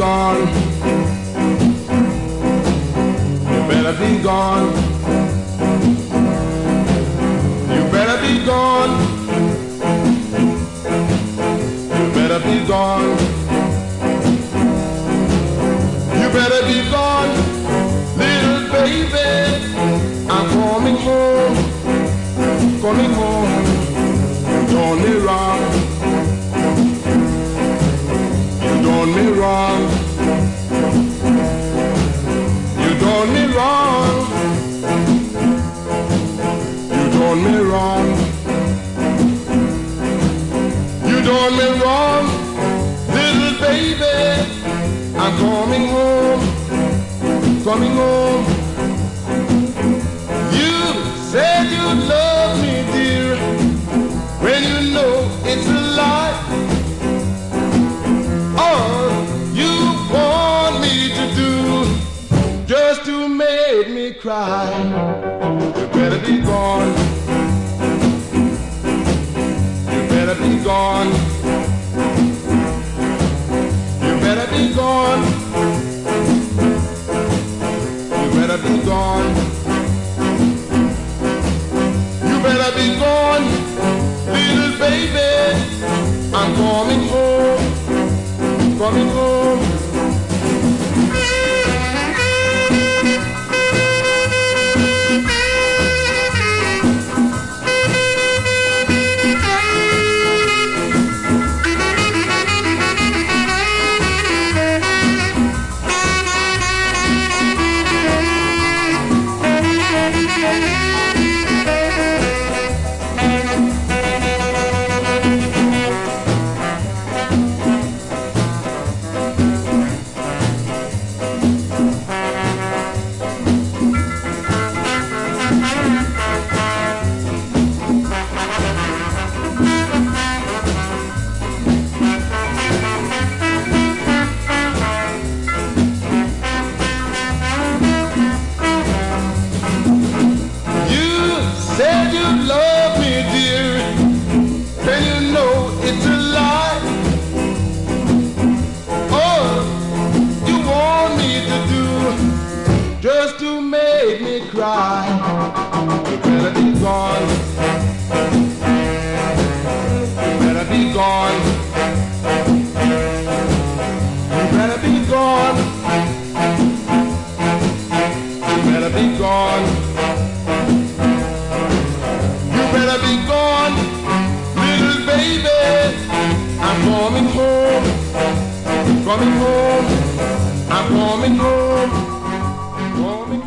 gone. You better be gone. You better be gone. You better be gone. You better be gone, little baby. I'm coming home, coming home. You done me wrong. You done me wrong. You done me wrong. You done me wrong. You done me wrong, little baby. I'm coming home, coming home. You said you love me, dear, when you know it's a lie. All you want me to do just to make me cry. You better be gone. You better be gone. You better be gone. You better be gone. You better be gone, little baby. I'm coming home, coming home. Said you love me, dear, and you know it's a lie. All you want me to do just to make me cry. You better be gone. You better be gone. You better be gone. You better be gone. Better be gone, little baby. I'm coming home, coming home. I'm coming home, coming home.